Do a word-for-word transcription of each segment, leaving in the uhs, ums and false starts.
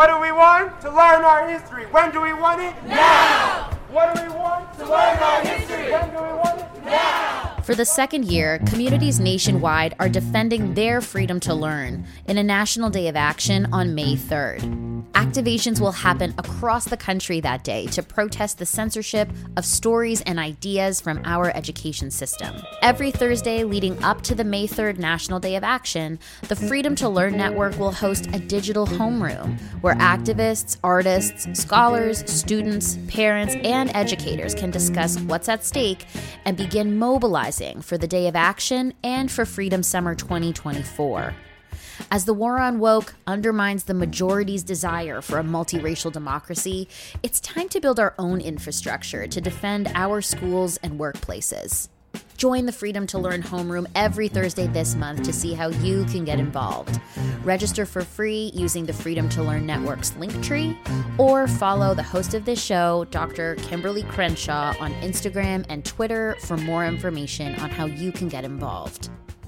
What do we want? To learn our history. When do we want it? Now! What do we want? To learn our history. When do we want it? Now! For the second year, communities nationwide are defending their freedom to learn in a National Day of Action on May third. Activations will happen across the country that day to protest the censorship of stories and ideas from our education system. Every Thursday leading up to the May third National Day of Action, the Freedom to Learn Network will host a digital homeroom where activists, artists, scholars, students, parents, and educators can discuss what's at stake and begin mobilizing for the Day of Action and for Freedom Summer twenty twenty-four. As the war on woke undermines the majority's desire for a multiracial democracy, it's time to build our own infrastructure to defend our schools and workplaces. Join the Freedom to Learn homeroom every Thursday this month to see how you can get involved. Register for free using the Freedom to Learn Network's Linktree, or follow the host of this show, Doctor Kimberly Crenshaw, on Instagram and Twitter for more information on how you can get involved.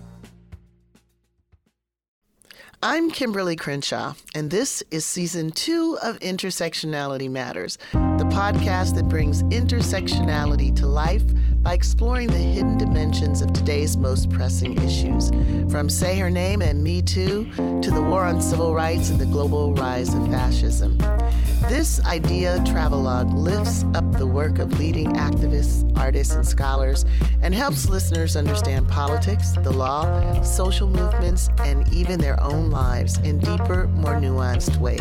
I'm Kimberly Crenshaw, and this is Season two of Intersectionality Matters, the podcast that brings intersectionality to life by exploring the hidden dimensions of today's most pressing issues, from Say Her Name and Me Too to the war on civil rights and the global rise of fascism. This idea travelogue lifts up the work of leading activists, artists, and scholars and helps listeners understand politics, the law, social movements, and even their own lives in deeper, more nuanced ways.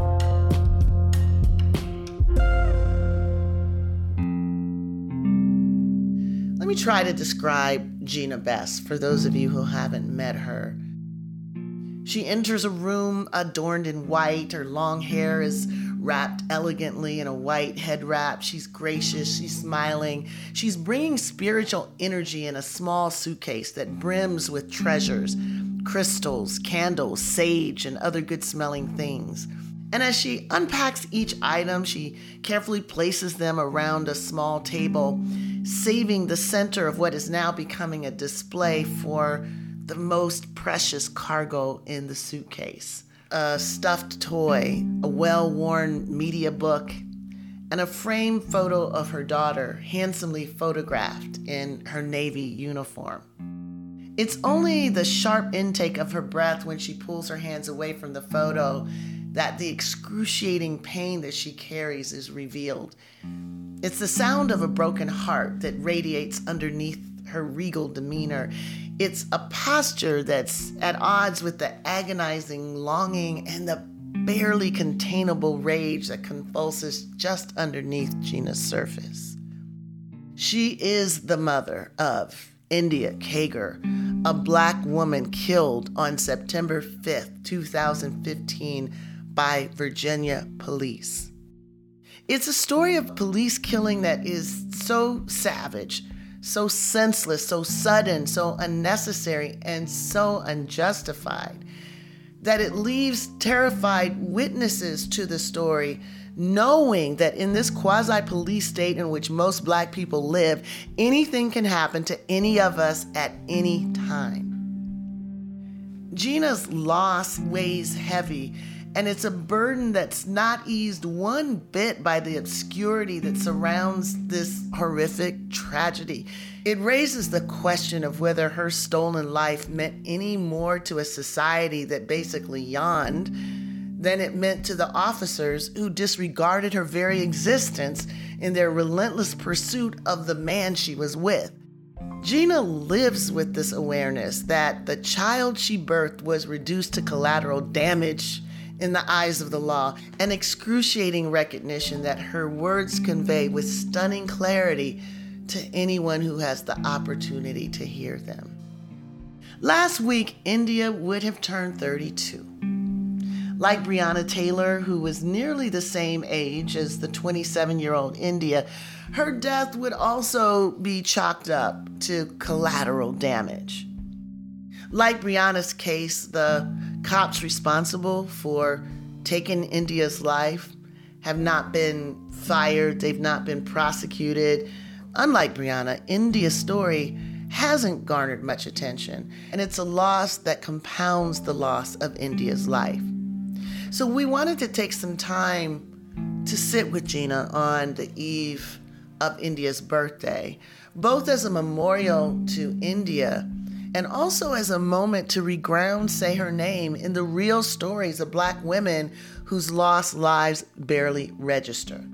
Let me try to describe Gina Best for those of you who haven't met her. She enters a room adorned in white. Her long hair is wrapped elegantly in a white head wrap. She's gracious. She's smiling. She's bringing spiritual energy in a small suitcase that brims with treasures, crystals, candles, sage, and other good-smelling things. And as she unpacks each item, she carefully places them around a small table, saving the center of what is now becoming a display for the most precious cargo in the suitcase. A stuffed toy, a well-worn media book, and a framed photo of her daughter, handsomely photographed in her Navy uniform. It's only the sharp intake of her breath when she pulls her hands away from the photo that the excruciating pain that she carries is revealed. It's the sound of a broken heart that radiates underneath her regal demeanor. It's a posture that's at odds with the agonizing longing and the barely containable rage that convulses just underneath Gina's surface. She is the mother of India Kager, a black woman killed on September fifth, twenty fifteen by Virginia police. It's a story of police killing that is so savage, so senseless, so sudden, so unnecessary, and so unjustified that it leaves terrified witnesses to the story, knowing that in this quasi-police state in which most black people live, anything can happen to any of us at any time. Gina's loss weighs heavy, and it's a burden that's not eased one bit by the obscurity that surrounds this horrific tragedy. It raises the question of whether her stolen life meant any more to a society that basically yawned than it meant to the officers who disregarded her very existence in their relentless pursuit of the man she was with. Gina lives with this awareness that the child she birthed was reduced to collateral damage in the eyes of the law, an excruciating recognition that her words convey with stunning clarity to anyone who has the opportunity to hear them. Last week, India would have turned thirty-two. Like Breonna Taylor, who was nearly the same age as the twenty-seven-year-old India, her death would also be chalked up to collateral damage. Like Breonna's case, the cops responsible for taking India's life have not been fired, they've not been prosecuted. Unlike Breonna, India's story hasn't garnered much attention, and it's a loss that compounds the loss of India's life. So we wanted to take some time to sit with Gina on the eve of India's birthday, both as a memorial to India and also as a moment to reground Say Her Name in the real stories of Black women whose lost lives barely register.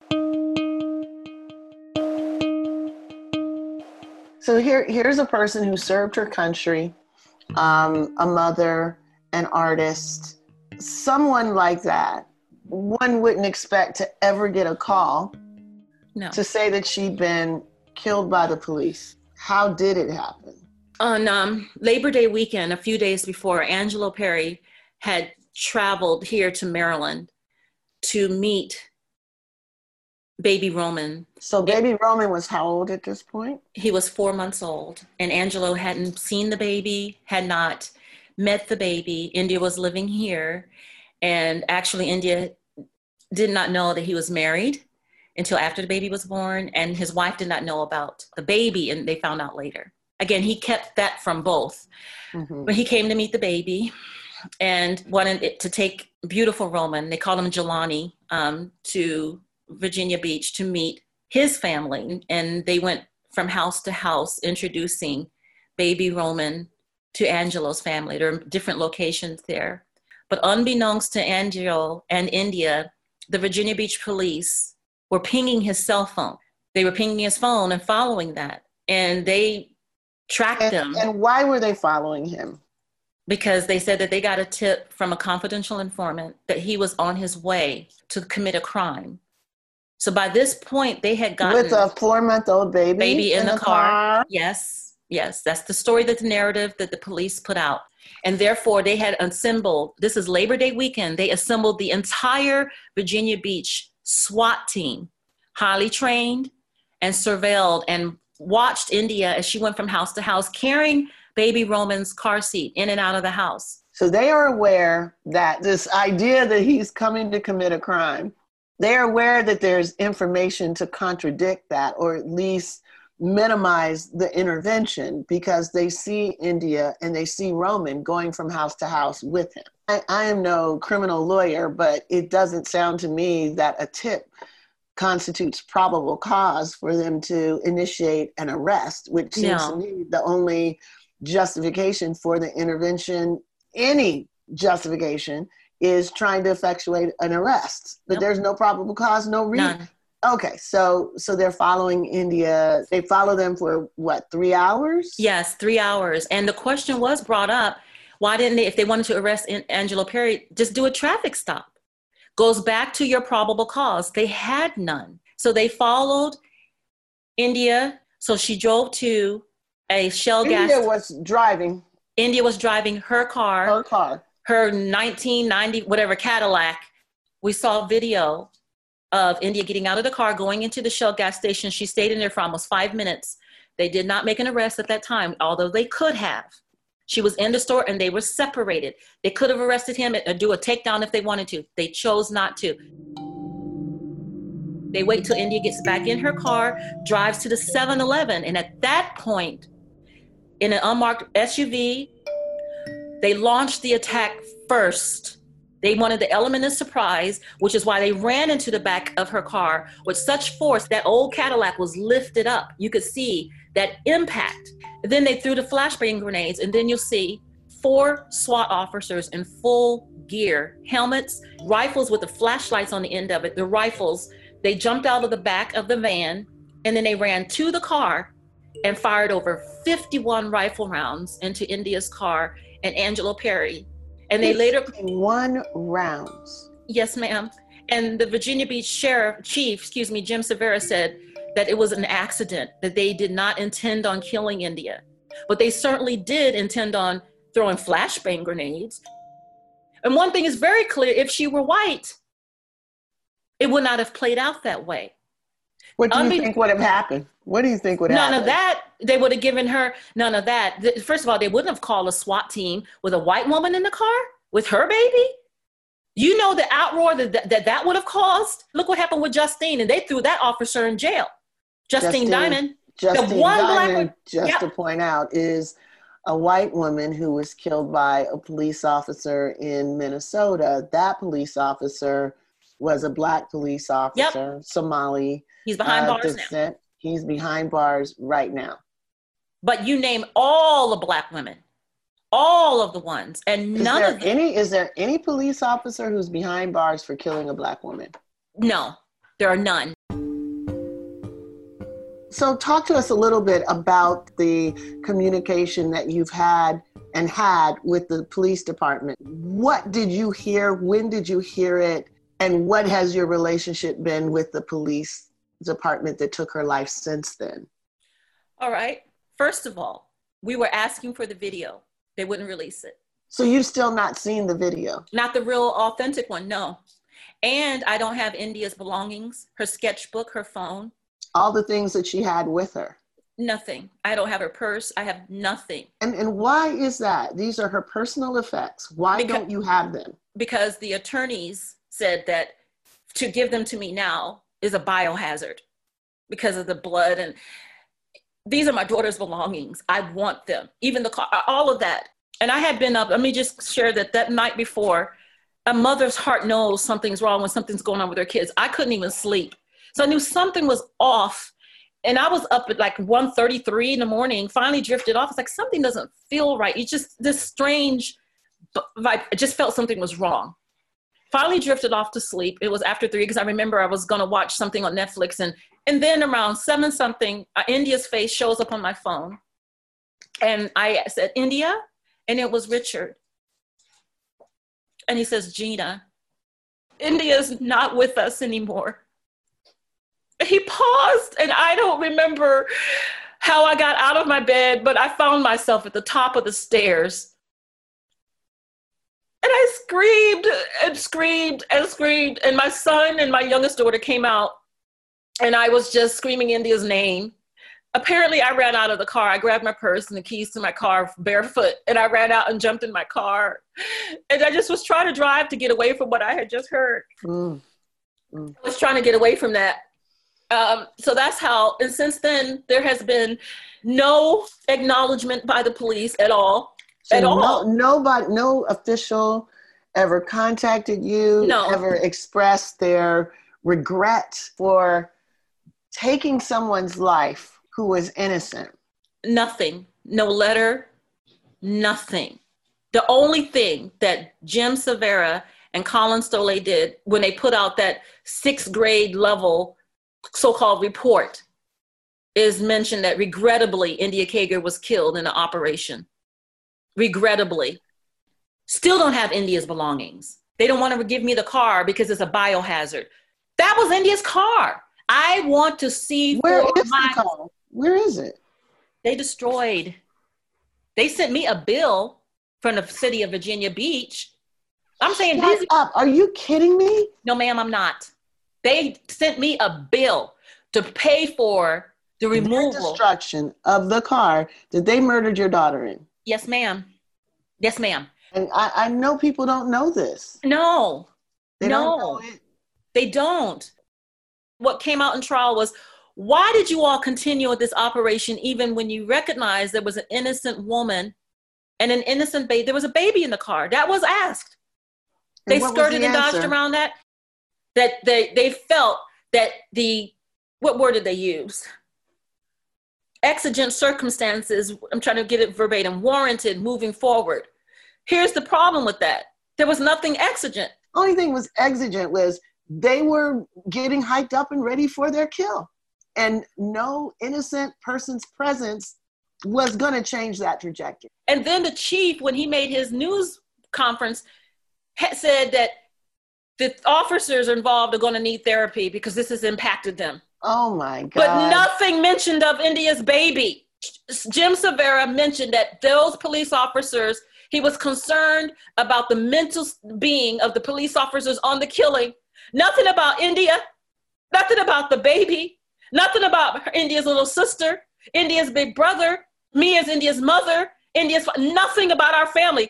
So here, here's a person who served her country, um, a mother, an artist, someone like that. One wouldn't expect to ever get a call no. to say that she'd been killed by the police. How did it happen? On um, Labor Day weekend, a few days before, Angelo Perry had traveled here to Maryland to meet baby Roman. So baby it, Roman was how old at this point? He was four months old, and Angelo hadn't seen the baby, had not met the baby. India was living here, and actually India did not know that he was married until after the baby was born, and his wife did not know about the baby, and they found out later. Again, he kept that from both. Mm-hmm. But he came to meet the baby and wanted it to take beautiful Roman, they called him Jelani, um, to Virginia Beach to meet his family. And they went from house to house introducing baby Roman to Angelo's family. There are different locations there. But unbeknownst to Angelo and India, the Virginia Beach police were pinging his cell phone. They were pinging his phone and following that. And they tracked and, him. And why were they following him? Because they said that they got a tip from a confidential informant that he was on his way to commit a crime. So by this point, they had gotten... With a four-month-old baby? Baby in, in the car. car. Yes, yes. That's the story, that the narrative that the police put out. And therefore, they had assembled, this is Labor Day weekend, they assembled the entire Virginia Beach SWAT team, highly trained and surveilled and watched India as she went from house to house, carrying baby Roman's car seat in and out of the house. So they are aware that this idea that he's coming to commit a crime, they're aware that there's information to contradict that, or at least minimize the intervention, because they see India and they see Roman going from house to house with him. I, I am no criminal lawyer, but it doesn't sound to me that a tip constitutes probable cause for them to initiate an arrest, which seems No. to me the only justification for the intervention, any justification, is trying to effectuate an arrest. But Nope. there's no probable cause, no reason. None. Okay, so so they're following India. They follow them for what, three hours? Yes, three hours. And the question was brought up, why didn't they, if they wanted to arrest Angelo Perry, just do a traffic stop? Goes back to your probable cause. They had none. So they followed India. So she drove to a Shell gas. India was driving India was driving her car, her car. her nineteen ninety, whatever, Cadillac. We saw video of India getting out of the car, going into the Shell gas station. She stayed in there for almost five minutes. They did not make an arrest at that time, although they could have. She was in the store and they were separated. They could have arrested him and do a takedown if they wanted to. They chose not to. They wait till India gets back in her car, drives to the seven eleven. And at that point, in an unmarked S U V, they launched the attack first. They wanted the element of surprise, which is why they ran into the back of her car with such force that old Cadillac was lifted up. You could see that impact. And then they threw the flashbang grenades, and then you'll see four SWAT officers in full gear, helmets, rifles with the flashlights on the end of it, the rifles. They jumped out of the back of the van, and then they ran to the car and fired over fifty-one rifle rounds into India's car and Angelo Perry. And they later... fifty-one rounds. Yes, ma'am. And the Virginia Beach Sheriff, Chief, excuse me, Jim Severa said that it was an accident, that they did not intend on killing India. But they certainly did intend on throwing flashbang grenades. And one thing is very clear, if she were white, it would not have played out that way. What do you Unbe- think would have happened? What do you think would none happen? None of that. They would have given her none of that. Th- First of all, they wouldn't have called a SWAT team with a white woman in the car with her baby. You know the outroar that that, that, that would have caused? Look what happened with Justine, and they threw that officer in jail. Justine, Justine Diamond. Justine the one Diamond, black, just yep. to point out, is a white woman who was killed by a police officer in Minnesota. That police officer was a Black police officer, yep. Somali. He's behind uh, bars descent. now. He's behind bars right now. But you name all the Black women, all of the ones, and is none there of them. Any, is there any police officer who's behind bars for killing a Black woman? No, there are none. So talk to us a little bit about the communication that you've had and had with the police department. What did you hear? When did you hear it? And what has your relationship been with the police department that took her life since then? All right. First of all, we were asking for the video. They wouldn't release it. So you've still not seen the video? Not the real authentic one, no. And I don't have India's belongings, her sketchbook, her phone. All the things that she had with her? Nothing. I don't have her purse. I have nothing. And and why is that? These are her personal effects. Why because, don't you have them? Because the attorneys said that to give them to me now is a biohazard because of the blood. And these are my daughter's belongings. I want them, even the car, all of that. And I had been up, let me just share that that night before, a mother's heart knows something's wrong when something's going on with her kids. I couldn't even sleep. So I knew something was off. And I was up at like one thirty-three in the morning, finally drifted off. It's like, something doesn't feel right. It's just this strange vibe. I just felt something was wrong. Finally drifted off to sleep. It was after three because I remember I was going to watch something on Netflix. And, and then around seven something, uh, India's face shows up on my phone. And I said, India? And it was Richard. And he says, Gina, India's not with us anymore. He paused, and I don't remember how I got out of my bed, but I found myself at the top of the stairs. And I screamed and screamed and screamed. And my son and my youngest daughter came out, and I was just screaming India's name. Apparently, I ran out of the car. I grabbed my purse and the keys to my car barefoot, and I ran out and jumped in my car. And I just was trying to drive to get away from what I had just heard. Mm. Mm. I was trying to get away from that. Um, so that's how, and since then, there has been no acknowledgement by the police at all. So at no, all. Nobody, no official ever contacted you, no. ever expressed their regret for taking someone's life who was innocent? Nothing. No letter, nothing. The only thing that Jim Severa and Colin Stoley did when they put out that sixth grade level so-called report is mentioned that regrettably India Kager was killed in an operation. Regrettably. Still don't have India's belongings. They don't want to give me the car because it's a biohazard. That was India's car. I want to see. Where is my, the car? Where is it? They destroyed. They sent me a bill from the city of Virginia Beach. I'm saying, Shut these up. Are you kidding me? No, ma'am, I'm not. They sent me a bill to pay for the removal. The destruction of the car that they murdered your daughter in. Yes, ma'am. Yes, ma'am. And I, I know people don't know this. No. They no. don't know it. They don't. What came out in trial was, why did you all continue with this operation even when you recognized there was an innocent woman and an innocent baby? There was a baby in the car. That was asked. And they skirted the and dodged around that. That they, they felt that the, what word did they use? Exigent circumstances, I'm trying to get it verbatim, warranted moving forward. Here's the problem with that. There was nothing exigent. Only thing was exigent was they were getting hyped up and ready for their kill. And no innocent person's presence was going to change that trajectory. And then the chief, when he made his news conference, said that the officers involved are going to need therapy because this has impacted them. Oh my God. But nothing mentioned of India's baby. Jim Severa mentioned that those police officers, he was concerned about the mental being of the police officers on the killing. Nothing about India, nothing about the baby, nothing about India's little sister, India's big brother, me as India's mother, India's, nothing about our family.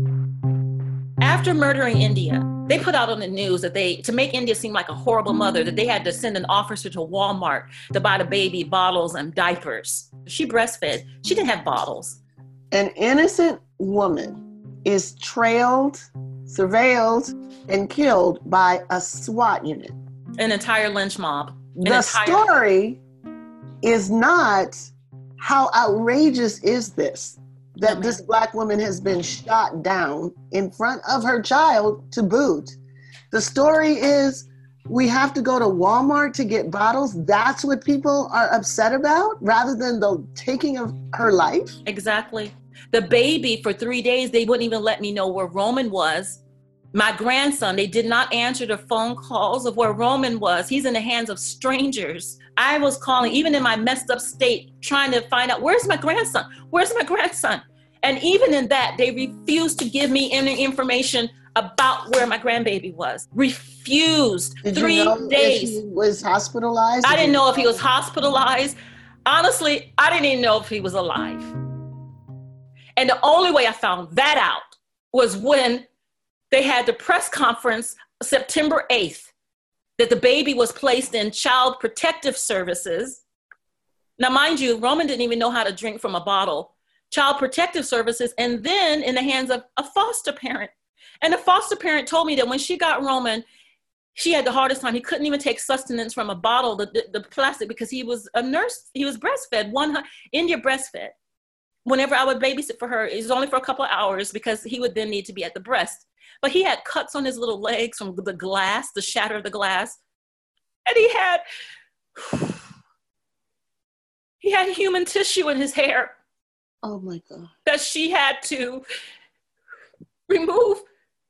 After murdering India, they put out on the news that they, to make India seem like a horrible mother, that they had to send an officer to Walmart to buy the baby bottles and diapers. She breastfed. She didn't have bottles. An innocent woman is trailed, surveilled, and killed by a SWAT unit. An entire lynch mob. An The entire- story is not how outrageous is this, that No, this Black woman has been shot down in front of her child to boot. The story is we have to go to Walmart to get bottles. That's what people are upset about, rather than the taking of her life. Exactly. The baby, for three days, they wouldn't even let me know where Roman was. My grandson, they did not answer the phone calls of where Roman was. He's in the hands of strangers. I was calling, even in my messed up state, trying to find out, where's my grandson? Where's my grandson? And even in that, they refused to give me any information about where my grandbaby was. Refused. Did Three you know days. if he was hospitalized? I Did didn't you know if he was hospitalized. Honestly, I didn't even know if he was alive. And the only way I found that out was when they had the press conference September eighth, that the baby was placed in Child Protective Services. Now, mind you, Roman didn't even know how to drink from a bottle. Child Protective Services, and then in the hands of a foster parent. And the foster parent told me that when she got Roman, she had the hardest time. He couldn't even take sustenance from a bottle, the, the, the plastic, because he was a nurse. He was breastfed, one India breastfed. Whenever I would babysit for her, it was only for a couple of hours because he would then need to be at the breast. But he had cuts on his little legs from the glass, the shatter of the glass. And he had, he had human tissue in his hair. Oh my God. That she had to remove,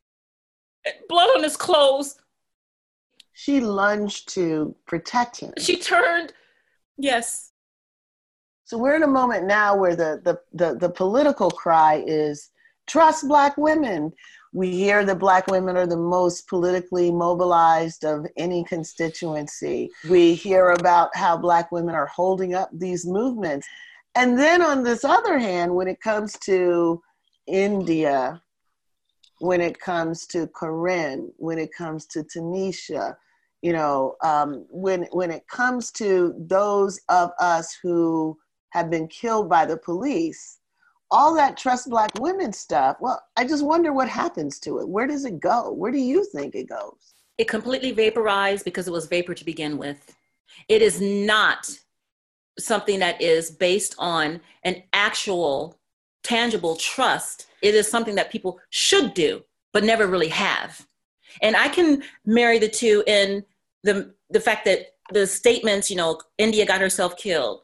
blood on his clothes. She lunged to protect him. She turned, yes. So we're in a moment now where the, the, the, the political cry is trust Black women. We hear that Black women are the most politically mobilized of any constituency. We hear about how Black women are holding up these movements. And then on this other hand, when it comes to India, when it comes to Corinne, when it comes to Tanisha, you know, um, when, when it comes to those of us who have been killed by the police, all that trust Black women stuff, well, I just wonder what happens to it. Where does it go? Where do you think it goes? It completely vaporized because it was vapor to begin with. It is not something that is based on an actual tangible trust. It is something that people should do, but never really have. And I can marry the two in the, the fact that the statements, you know, India got herself killed.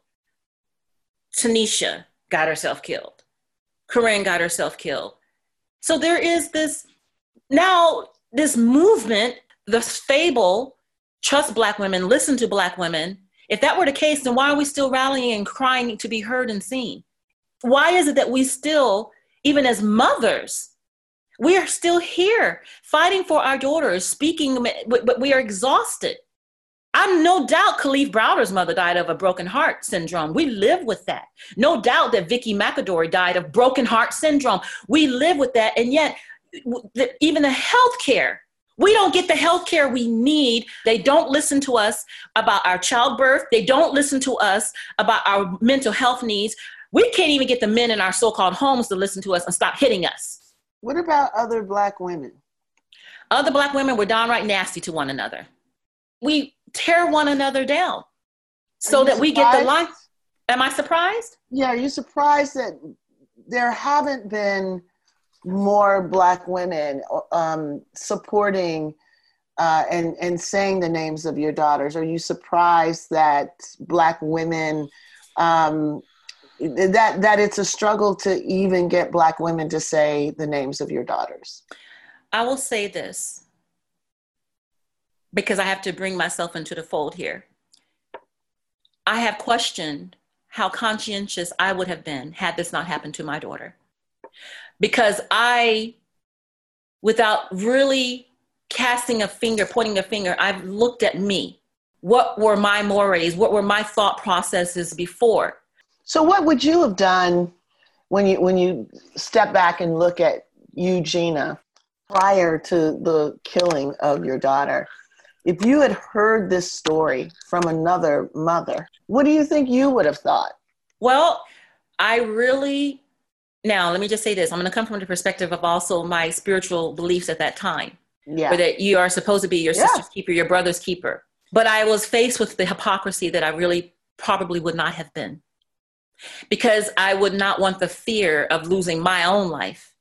Tanisha got herself killed. Corinne got herself killed. So there is this, now this movement, this fable, trust Black women, listen to Black women. If that were the case, then why are we still rallying and crying to be heard and seen? Why is it that we still, even as mothers, we are still here fighting for our daughters, speaking, but we are exhausted. I'm no doubt Khalif Browder's mother died of a broken heart syndrome. We live with that. No doubt that Vicky McAdory died of broken heart syndrome. We live with that. And yet, even the healthcare, we don't get the healthcare we need. They don't listen to us about our childbirth. They don't listen to us about our mental health needs. We can't even get the men in our so-called homes to listen to us and stop hitting us. What about other Black women? Other Black women were downright nasty to one another. We tear one another down so that we get the life. Am I surprised? Yeah, are you surprised that there haven't been more Black women um, supporting uh, and, and saying the names of your daughters? Are you surprised that Black women, um, that, that it's a struggle to even get Black women to say the names of your daughters? I will say this, because I have to bring myself into the fold here. I have questioned how conscientious I would have been had this not happened to my daughter. Because I, without really casting a finger, pointing a finger, I've looked at me. What were my mores? What were my thought processes before? So what would you have done when you when you step back and look at you, Gina, prior to the killing of your daughter? If you had heard this story from another mother, what do you think you would have thought? Well, I really Now, let me just say this. I'm going to come from the perspective of also my spiritual beliefs at that time. Yeah. Where that you are supposed to be your Yeah. sister's keeper, your brother's keeper. But I was faced with the hypocrisy that I really probably would not have been. Because I would not want the fear of losing my own life.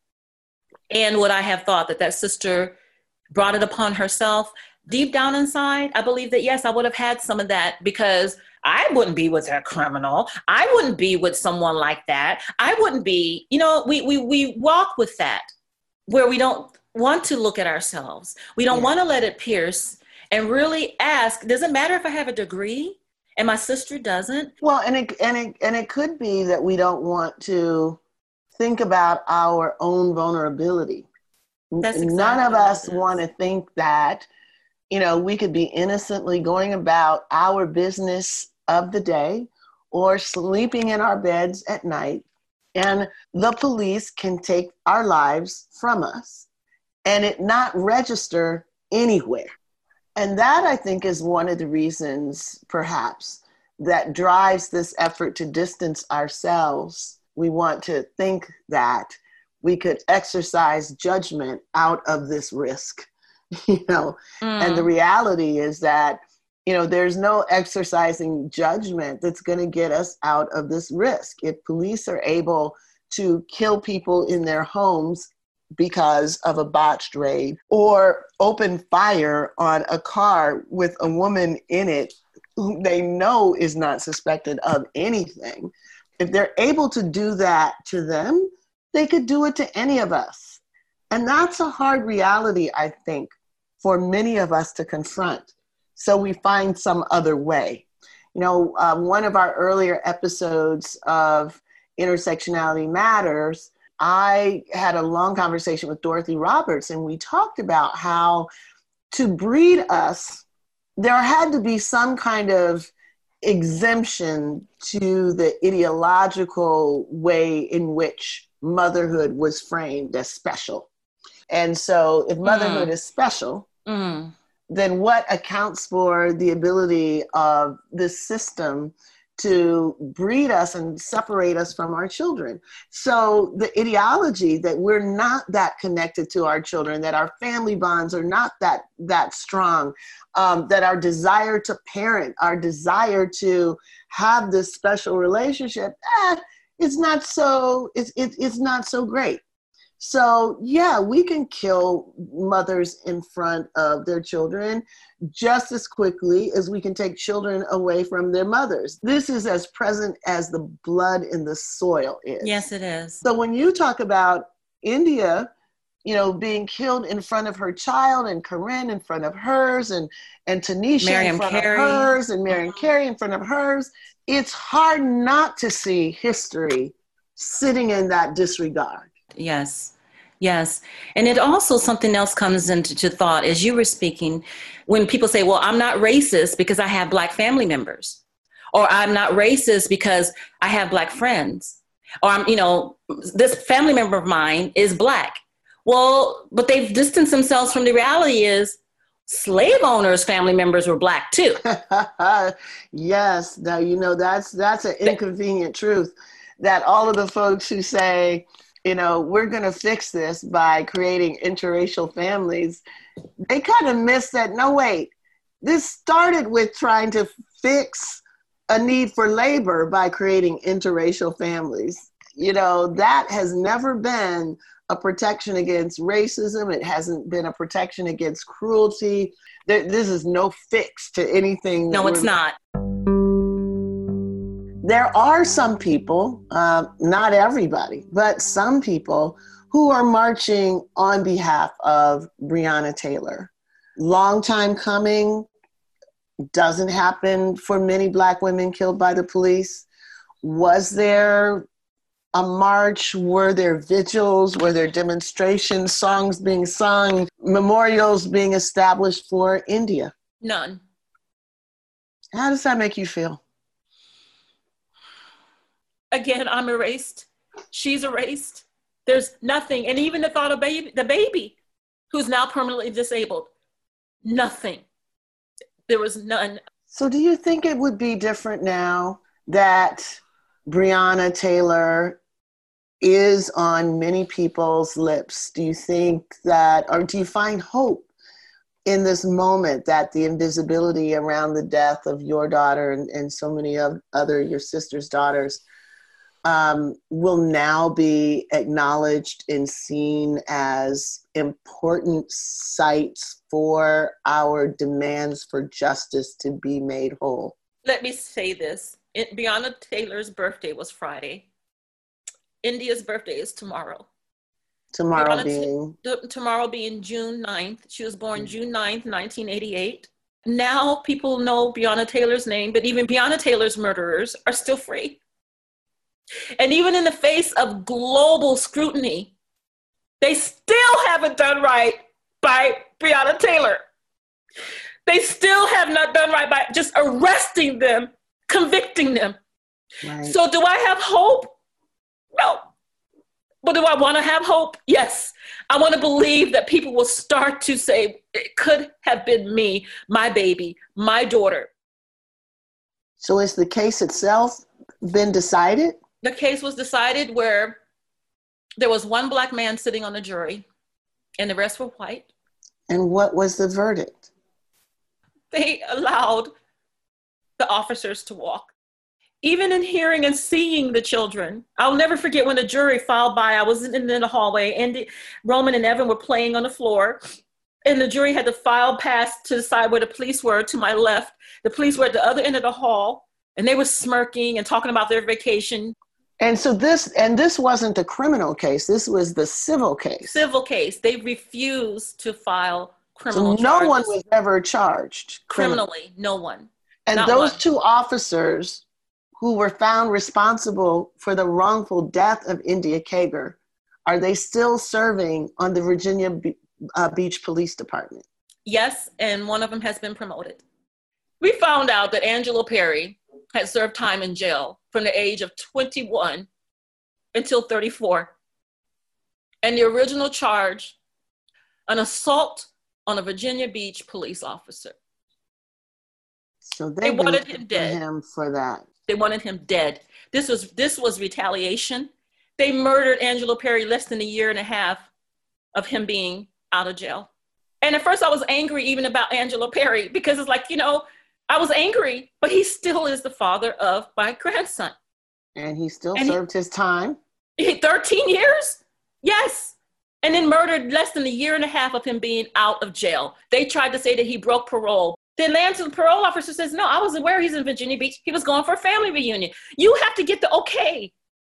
And would I have thought that that sister brought it upon herself? Deep down inside, I believe that, yes, I would have had some of that, because I wouldn't be with a criminal. I wouldn't be with someone like that. I wouldn't be, you know, we we we walk with that, where we don't want to look at ourselves. We don't Yeah. want to let it pierce and really ask, does it matter if I have a degree and my sister doesn't? Well, and it and it and it could be that we don't want to think about our own vulnerability. That's None exactly of what us it is. want to think that, you know, we could be innocently going about our business of the day or sleeping in our beds at night, and the police can take our lives from us and it not register anywhere. And that, I think, is one of the reasons, perhaps, that drives this effort to distance ourselves. We want to think that we could exercise judgment out of this risk, you know. Mm. And the reality is that, you know, there's no exercising judgment that's going to get us out of this risk. If police are able to kill people in their homes because of a botched raid, or open fire on a car with a woman in it who they know is not suspected of anything, if they're able to do that to them, they could do it to any of us. And that's a hard reality, I think, for many of us to confront. So we find some other way. You know, uh, one of our earlier episodes of Intersectionality Matters, I had a long conversation with Dorothy Roberts, and we talked about how to breed us, there had to be some kind of exemption to the ideological way in which motherhood was framed as special. And so if motherhood Mm. is special, Mm. then what accounts for the ability of this system to breed us and separate us from our children? So the ideology that we're not that connected to our children, that our family bonds are not that that strong, um, that our desire to parent, our desire to have this special relationship, eh, it's not so it's it, it's not so great. So yeah, we can kill mothers in front of their children just as quickly as we can take children away from their mothers. This is as present as the blood in the soil is. Yes, it is. So when you talk about India, you know, being killed in front of her child, and Corinne in front of hers, and, and Tanisha Miriam in front Carey. of hers, and Marion Carey in front of hers, it's hard not to see history sitting in that disregard. Yes. Yes. And it also, something else comes into to thought as you were speaking, when people say, well, I'm not racist because I have Black family members, or I'm not racist because I have Black friends, or I'm, you know, this family member of mine is Black. Well, but they've distanced themselves from the reality is slave owners' family members were Black too. Yes. Now, you know, that's, that's an inconvenient truth, that all of the folks who say, you know, we're going to fix this by creating interracial families, they kind of miss that. No, wait, this started with trying to fix a need for labor by creating interracial families. You know, that has never been a protection against racism. It hasn't been a protection against cruelty. There, this is no fix to anything. No, it's not. There are some people, uh, not everybody, but some people who are marching on behalf of Breonna Taylor. Long time coming, doesn't happen for many Black women killed by the police. Was there a march? Were there vigils? Were there demonstrations, songs being sung, memorials being established for India? None. How does that make you feel? Again, I'm erased. She's erased. There's nothing. And even the thought of baby, the baby who's now permanently disabled, nothing. There was none. So do you think it would be different now that Breonna Taylor is on many people's lips? Do you think that, or do you find hope in this moment that the invisibility around the death of your daughter and, and so many of other, your sister's daughters, um, will now be acknowledged and seen as important sites for our demands for justice to be made whole? Let me say this. It, Breonna Taylor's birthday was Friday. India's birthday is tomorrow. Tomorrow Breonna being? T- tomorrow being June ninth. She was born June ninth, nineteen eighty-eight. Now people know Breonna Taylor's name, but even Breonna Taylor's murderers are still free. And even in the face of global scrutiny, they still haven't done right by Breonna Taylor. They still have not done right by just arresting them, convicting them. Right. So do I have hope? No. But do I want to have hope? Yes. I want to believe that people will start to say, it could have been me, my baby, my daughter. So has the case itself been decided? The case was decided where there was one black man sitting on the jury and the rest were white. And what was the verdict? They allowed the officers to walk. Even in hearing and seeing the children, I'll never forget when the jury filed by. I was in, in the hallway, and Roman and Evan were playing on the floor, and the jury had to file past to the side where the police were to my left. The police were at the other end of the hall, and they were smirking and talking about their vacation. And so this, and this wasn't the criminal case. This was the civil case. Civil case. They refused to file criminal so no charges. one was ever charged criminally. No one. And Not those one. two officers who were found responsible for the wrongful death of India Kager, are they still serving on the Virginia Be- uh, Beach Police Department? Yes, and one of them has been promoted. We found out that Angelo Perry had served time in jail from the age of twenty-one until thirty-four. And the original charge, an assault on a Virginia Beach police officer. So they, They wanted been him looking dead. for him for that. They wanted him dead. This was this was retaliation. They murdered Angelo Perry less than a year and a half of him being out of jail. And at first I was angry even about Angelo Perry because it's like, you know, I was angry, but he still is the father of my grandson. And he still And he- served his time. He, thirteen years? Yes. And then murdered less than a year and a half of him being out of jail. They tried to say that he broke parole. The Atlanta parole officer says, no, I was aware he's in Virginia Beach. He was going for a family reunion. You have to get the okay.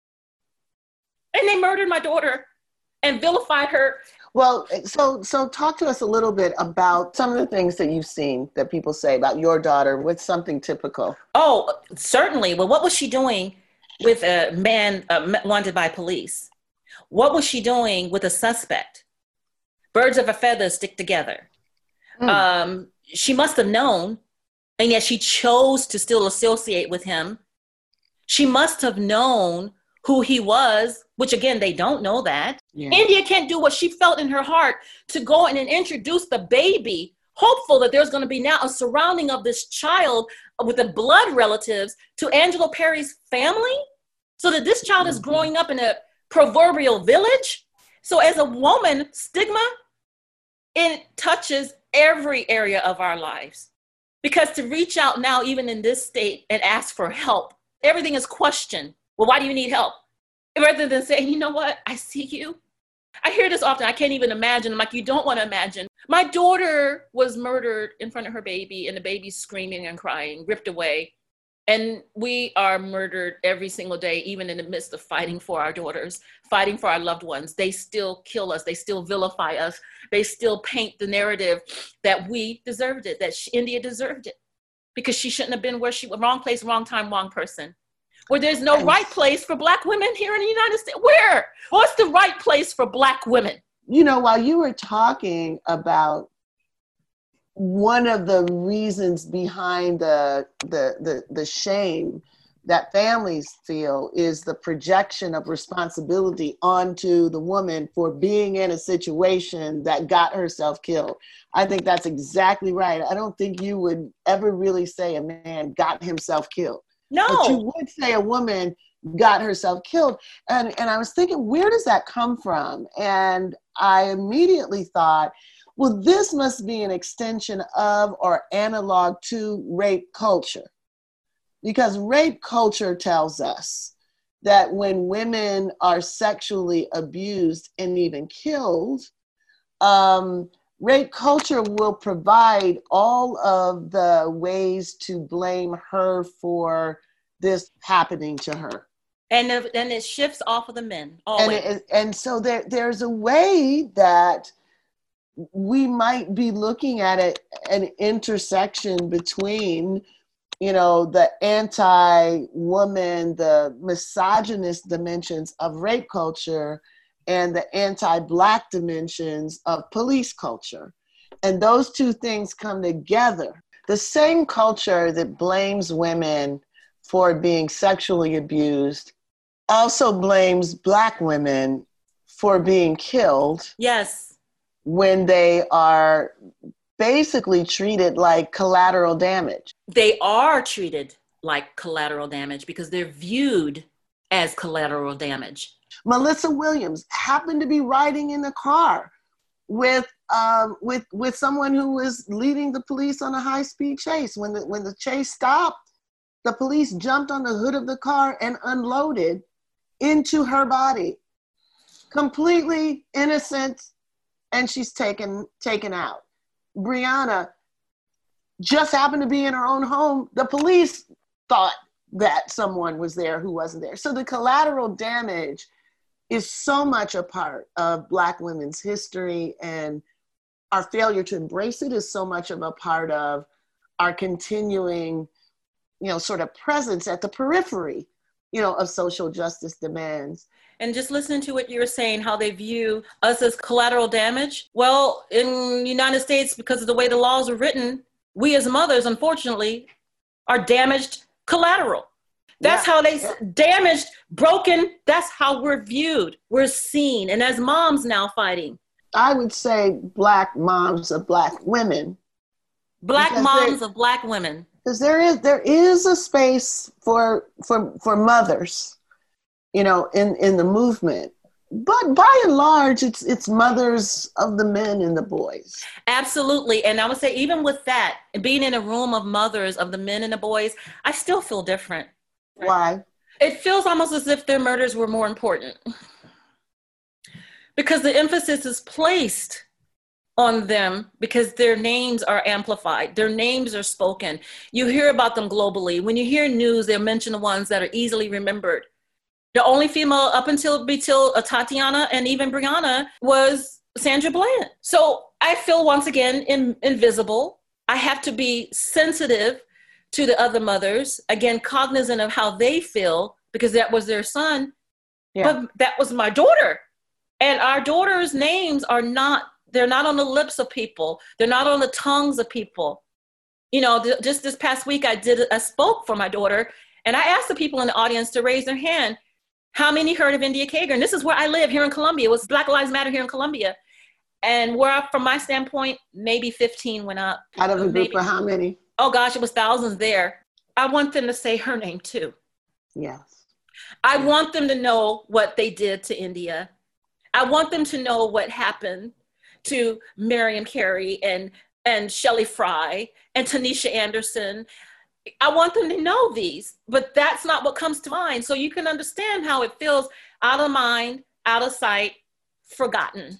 And they murdered my daughter and vilified her. Well, so so talk to us a little bit about some of the things that you've seen that people say about your daughter. What's something typical? Oh, certainly. Well, what was she doing with a man uh, wanted by police? What was she doing with a suspect? Birds of a feather stick together. Mm. Um, she must have known, and yet she chose to still associate with him. She must have known who he was, which again, they don't know that. Yeah. India can't do what she felt in her heart to go in and introduce the baby, hopeful that there's going to be now a surrounding of this child with the blood relatives to Angelo Perry's family, so that this child mm-hmm. is growing up in a proverbial village. So as a woman, stigma, it touches every area of our lives. Because to reach out now, even in this state, and ask for help, everything is questioned. Well, why do you need help? Rather than saying, you know what, I see you. I hear this often. I can't even imagine. I'm like, you don't want to imagine. My daughter was murdered in front of her baby, and the baby's screaming and crying, ripped away. And we are murdered every single day, even in the midst of fighting for our daughters, fighting for our loved ones. They still kill us. They still vilify us. They still paint the narrative that we deserved it, that she, India deserved it, because she shouldn't have been where she was. Wrong place, wrong time, wrong person. Where there's no right place for Black women here in the United States. Where? What's the right place for Black women? You know, while you were talking about one of the reasons behind the, the, the, the shame that families feel is the projection of responsibility onto the woman for being in a situation that got herself killed. I think that's exactly right. I don't think you would ever really say a man got himself killed. No. But you would say a woman got herself killed. And, and I was thinking, where does that come from? And I immediately thought, well, this must be an extension of or analog to rape culture. Because rape culture tells us that when women are sexually abused and even killed, um, rape culture will provide all of the ways to blame her for this happening to her. And then it shifts off of the men. Always. And, it, and so there, there's a way that we might be looking at it, an intersection between, you know, the anti-woman, the misogynist dimensions of rape culture and the anti-Black dimensions of police culture. And those two things come together. The same culture that blames women for being sexually abused also blames Black women for being killed. Yes. When they are basically treated like collateral damage. They are treated like collateral damage because they're viewed as collateral damage. Melissa Williams happened to be riding in the car with um, with with someone who was leading the police on a high-speed chase. When the when the chase stopped, the police jumped on the hood of the car and unloaded into her body. Completely innocent, and she's taken taken out. Breonna just happened to be in her own home. The police thought that someone was there who wasn't there. So the collateral damage is so much a part of Black women's history, and our failure to embrace it is so much of a part of our continuing, you know, sort of presence at the periphery, you know, of social justice demands. And just listening to what you were saying, how they view us as collateral damage. Well, in the United States, because of the way the laws are written, we as mothers, unfortunately, are damaged collateral. That's yeah. how they yeah. damaged, broken. That's how we're viewed. We're seen. And as moms now fighting. I would say Black moms of Black women. Black moms of Black women. Because there is there is a space for for for mothers, you know, in, in the movement. But by and large, it's it's mothers of the men and the boys. Absolutely. And I would say even with that, being in a room of mothers of the men and the boys, I still feel different. Why? It feels almost as if their murders were more important. Because the emphasis is placed on them because their names are amplified. Their names are spoken. You hear about them globally. When you hear news, they mention the ones that are easily remembered. The only female up until until uh, Tatiana and even Breonna was Sandra Bland. So I feel once again in, invisible. I have to be sensitive to the other mothers, again, cognizant of how they feel because that was their son, yeah. but that was my daughter. And our daughters' names are not, they're not on the lips of people. They're not on the tongues of people. You know, th- just this past week, I did, I spoke for my daughter and I asked the people in the audience to raise their hand. How many heard of India Kager? And this is where I live here in Columbia. It was Black Lives Matter here in Columbia. And where, from my standpoint, maybe fifteen went up. Out of a maybe. group of how many? Oh gosh, it was thousands there. I want them to say her name too. Yes. I want them to know what they did to India. I want them to know what happened to Miriam Carey and, and Shelley Fry and Tanisha Anderson. I want them to know these, but that's not what comes to mind. So you can understand how it feels out of mind, out of sight, forgotten.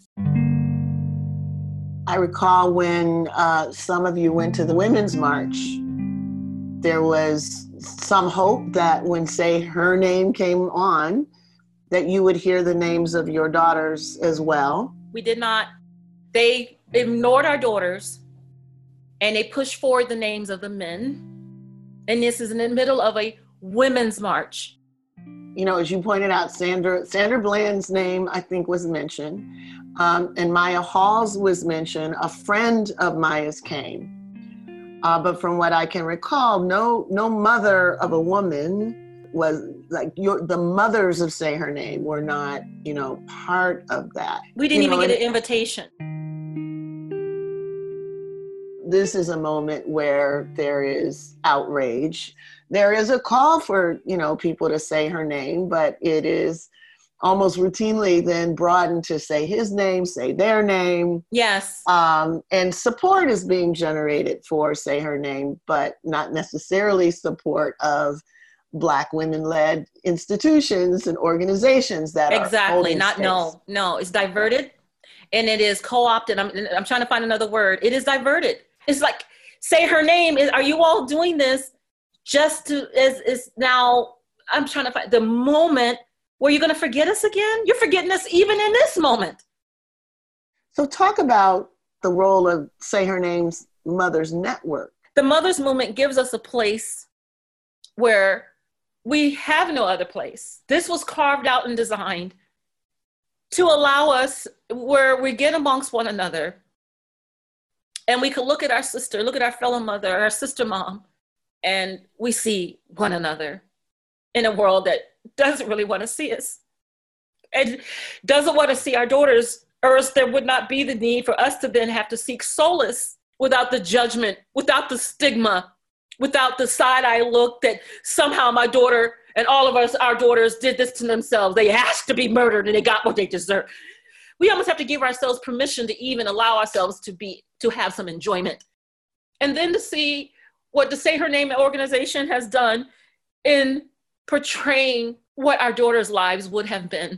I recall when uh, some of you went to the Women's March, there was some hope that when, say, her name came on, that you would hear the names of your daughters as well. We did not. They ignored our daughters and they pushed forward the names of the men. And this is in the middle of a women's march. You know, as you pointed out, Sandra, Sandra Bland's name, I think, was mentioned. Um, and Maya Hall's was mentioned. A friend of Maya's came. Uh, but from what I can recall, no no mother of a woman was like your, the mothers of Say Her Name were not, you know, part of that. We didn't you even know, get an invitation. This is a moment where there is outrage. There is a call for, you know, people to say her name, but it is almost routinely then broadened to say his name, say their name. Yes. Um, and support is being generated for say her name, but not necessarily support of Black women-led institutions and organizations that exactly. are holding Not space. no, no. It's diverted, and it is co-opted. I'm I'm trying to find another word. It is diverted. It's like say her name. Is are you all doing this just to is is now? I'm trying to find the moment where you're going to forget us again. You're forgetting us even in this moment. So talk about the role of Say Her Name's Mothers Network. The Mothers Movement gives us a place where we have no other place. This was carved out and designed to allow us where we get amongst one another and we could look at our sister, look at our fellow mother, our sister mom, and we see one another in a world that doesn't really want to see us and doesn't want to see our daughters, or else there would not be the need for us to then have to seek solace without the judgment, without the stigma, without the side-eye look that somehow my daughter and all of us, our daughters, did this to themselves. They asked to be murdered and they got what they deserve. We almost have to give ourselves permission to even allow ourselves to be, to have some enjoyment. And then to see what the Say Her Name organization has done in portraying what our daughters' lives would have been.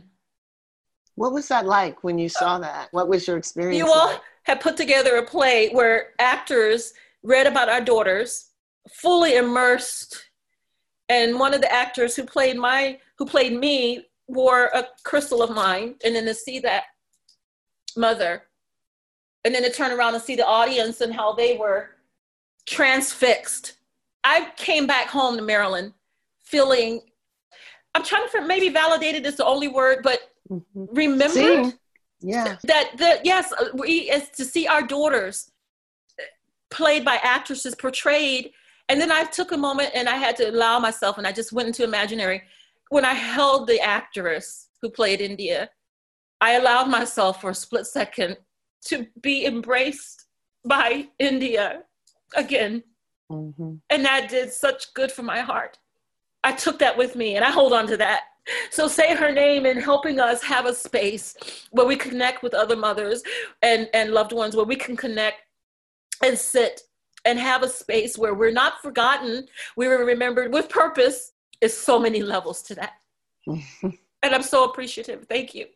What was that like when you saw that? What was your experience You all like? have put together a play where actors read about our daughters, fully immersed. And one of the actors who played my, who played me wore a crystal of mine. And then to see that mother, and then to turn around and see the audience and how they were transfixed. I came back home to Maryland feeling, I'm trying to, maybe validated is the only word, but Mm-hmm. remembered. See? Yeah. That, that yes, we, as to see our daughters played by actresses portrayed. And then I took a moment and I had to allow myself, and I just went into imaginary. When I held the actress who played India, I allowed myself for a split second to be embraced by India again. Mm-hmm. And that did such good for my heart. I took that with me and I hold on to that. So Say Her Name in helping us have a space where we connect with other mothers and, and loved ones, where we can connect and sit and have a space where we're not forgotten, we were remembered with purpose. Is so many levels to that. And I'm so appreciative. Thank you.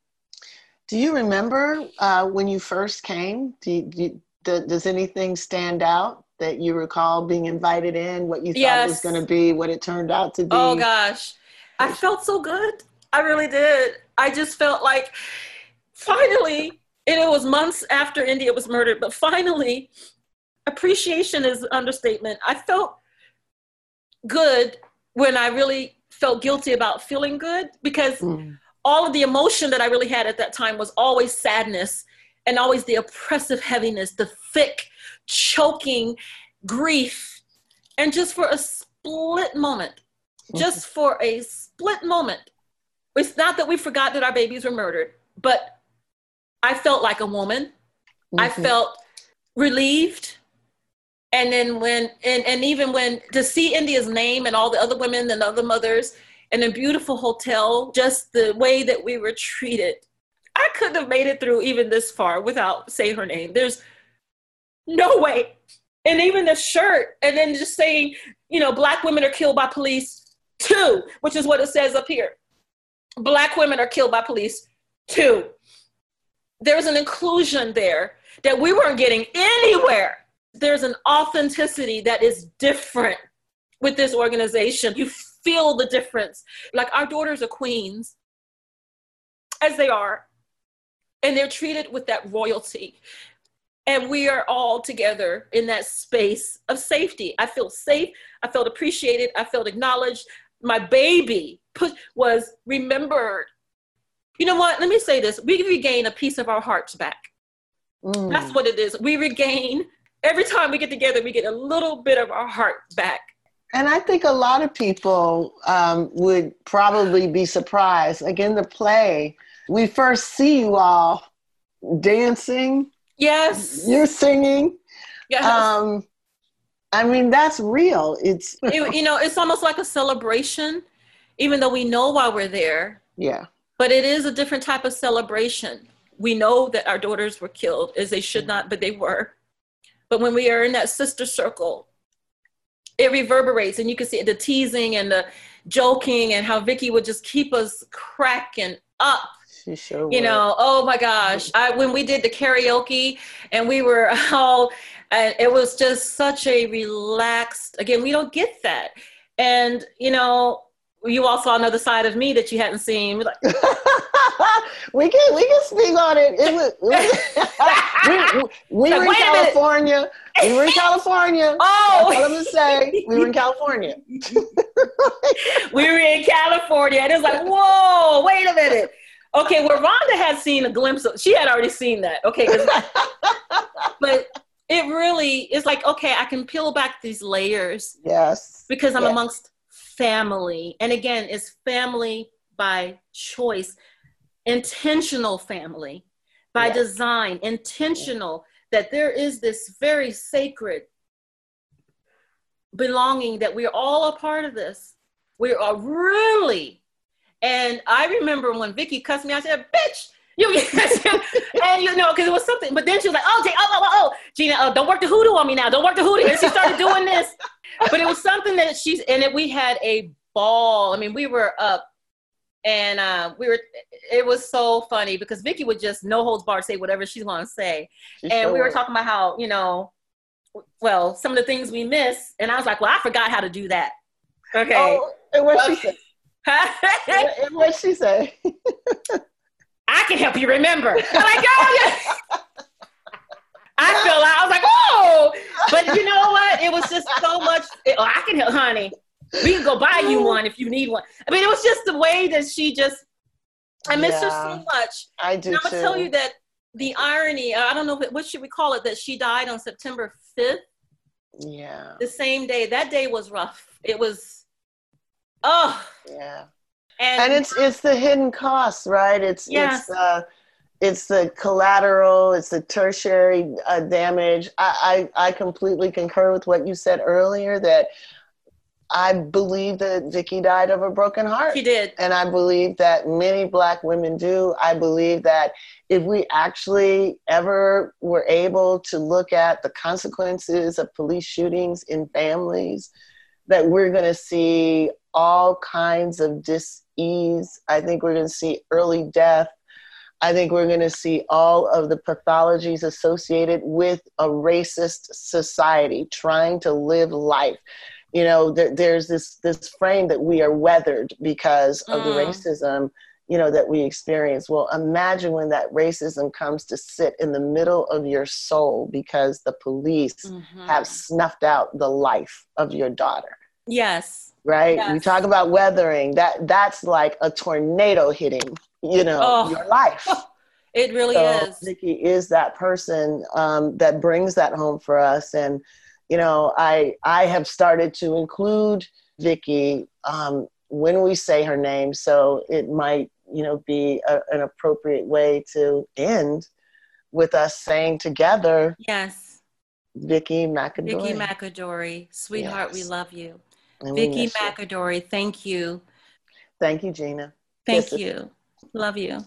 Do you remember uh, when you first came? Do you, do you, do, does anything stand out that you recall being invited in, what you thought Yes. was going to be, what it turned out to be? Oh gosh, I felt so good. I really did. I just felt like finally, and it was months after India was murdered, but finally, appreciation is an understatement. I felt good when I really felt guilty about feeling good, because mm. all of the emotion that I really had at that time was always sadness and always the oppressive heaviness, the thick, choking grief. And just for a split moment, just for a split moment, it's not that we forgot that our babies were murdered, but I felt like a woman. Mm-hmm. I felt relieved. And then when, and, and even when, to see India's name and all the other women and other mothers in a beautiful hotel, just the way that we were treated, I couldn't have made it through even this far without saying her name. There's no way. And even the shirt, and then just saying, you know, Black women are killed by police too, which is what it says up here. Black women are killed by police too. There's an inclusion there that we weren't getting anywhere. There's an authenticity that is different with this organization. You feel the difference. Like, our daughters are queens, as they are, and they're treated with that royalty. And we are all together in that space of safety. I feel safe. I felt appreciated. I felt acknowledged. My baby put, was remembered. You know what? Let me say this. We regain a piece of our hearts back. Mm. That's what it is. We regain, every time we get together, we get a little bit of our heart back. And I think a lot of people um, would probably be surprised. Like in the play, we first see you all dancing. Yes. You're singing. Yes. Um, I mean, that's real. It's, it, you know, it's almost like a celebration, even though we know why we're there. Yeah. But it is a different type of celebration. We know that our daughters were killed, as they should not, but they were. But when we are in that sister circle, it reverberates, and you can see the teasing and the joking and how Vicki would just keep us cracking up. She sure You would. know, oh my gosh. I, when we did the karaoke and we were all, and it was just such a relaxed, again, we don't get that. And, you know, you all saw another side of me that you hadn't seen. We're like, we can we can speak on it. It was, it was we, we, we Like, were in wait a minute. California. We were in California. Oh. That's all I'm gonna say. We were in California. we were in California, and it's like, whoa, wait a minute. Okay, well, Rhonda had seen a glimpse of, she had already seen that. Okay, 'cause, but it really is like, okay, I can peel back these layers Yes. because I'm Yes. amongst family. And again, it's family by choice, intentional family by Yes. design, intentional, that there is this very sacred belonging that we're all a part of this. We are really. And I remember when Vicki cussed me, I said, bitch, you, and you know, because it was something, but then she was like, oh, Gina, oh, oh, oh, Gina, uh, don't work the hoodoo on me now. Don't work the hoodoo. And she started doing this. But it was something that she's, and it, we had a ball. I mean, we were up and uh, we were, it was so funny because Vicki would just no holds barred say whatever she's going to say. She and sure we were would. talking about how, you know, well, some of the things we miss. And I was like, well, I forgot how to do that. Okay. Oh, and what she say? And what she say? I can help you remember. I'm like, oh, yeah. I fell out. I was like, oh, but you know what? It was just so much. It, oh, I can help, honey. We can go buy you one if you need one. I mean, it was just the way that she just, I miss her Yeah. so much. I do And I'm too. going to tell you that the irony, I don't know, if it, what should we call it, that she died on September fifth, Yeah. the same day. That day was rough. It was, oh. Yeah. And, And it's it's the hidden costs, right? It's Yes. it's uh it's the collateral, it's the tertiary uh, damage. I, I I completely concur with what you said earlier, that I believe that Vicki died of a broken heart. she did. And I believe that many Black women do. I believe that if we actually ever were able to look at the consequences of police shootings in families, that we're going to see all kinds of dis-ease. I think we're going to see early death. I think we're going to see all of the pathologies associated with a racist society trying to live life. You know, there, there's this this frame that we are weathered because of the Mm. racism, you know, that we experience. Well, imagine when that racism comes to sit in the middle of your soul because the police Mhm. have snuffed out the life of your daughter. Yes. Right? Yes. We talk about weathering. That that's like a tornado hitting, you know, Oh. your life. It really So is. Vicki is that person um, that brings that home for us. And, you know, I I have started to include Vicki um, when we say her name. So it might, you know, be a, an appropriate way to end with us saying together, Yes. Vicki McAdory. Vicki McAdory, sweetheart, we Yes. love you. And we Vicki miss you. McAdory, thank you. Thank you, Gina. Thank Kisses. you. Love you.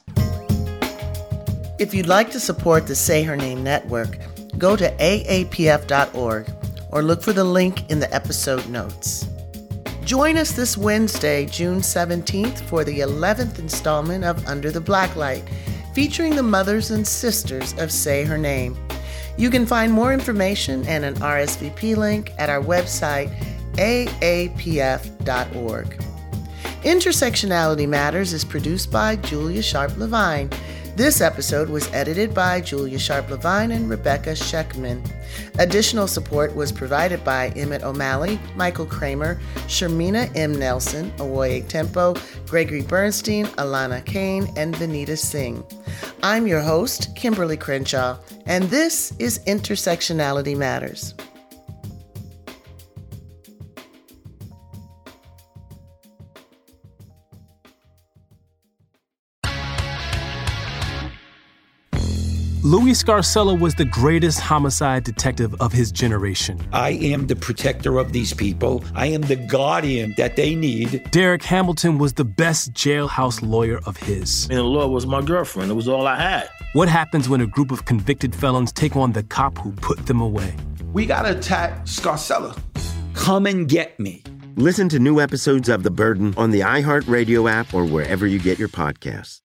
If you'd like to support the Say Her Name Network, go to A A P F dot org or look for the link in the episode notes. Join us this Wednesday, June seventeenth, for the eleventh installment of Under the Blacklight, featuring the mothers and sisters of Say Her Name. You can find more information and an R S V P link at our website, A A P F dot org. Intersectionality Matters is produced by Julia Sharp Levine. This episode was edited by Julia Sharp Levine and Rebecca Scheckman. Additional support was provided by Emmett O'Malley, Michael Kramer, Shermina M. Nelson, Awoye Tempo, Gregory Bernstein, Alana Kane, and Vanita Singh. I'm your host, Kimberly Crenshaw, and this is Intersectionality Matters. Louis Scarcella was the greatest homicide detective of his generation. I am the protector of these people. I am the guardian that they need. Derek Hamilton was the best jailhouse lawyer of his. And the law was my girlfriend. It was all I had. What happens when a group of convicted felons take on the cop who put them away? We gotta attack Scarcella. Come and get me. Listen to new episodes of The Burden on the iHeartRadio app or wherever you get your podcasts.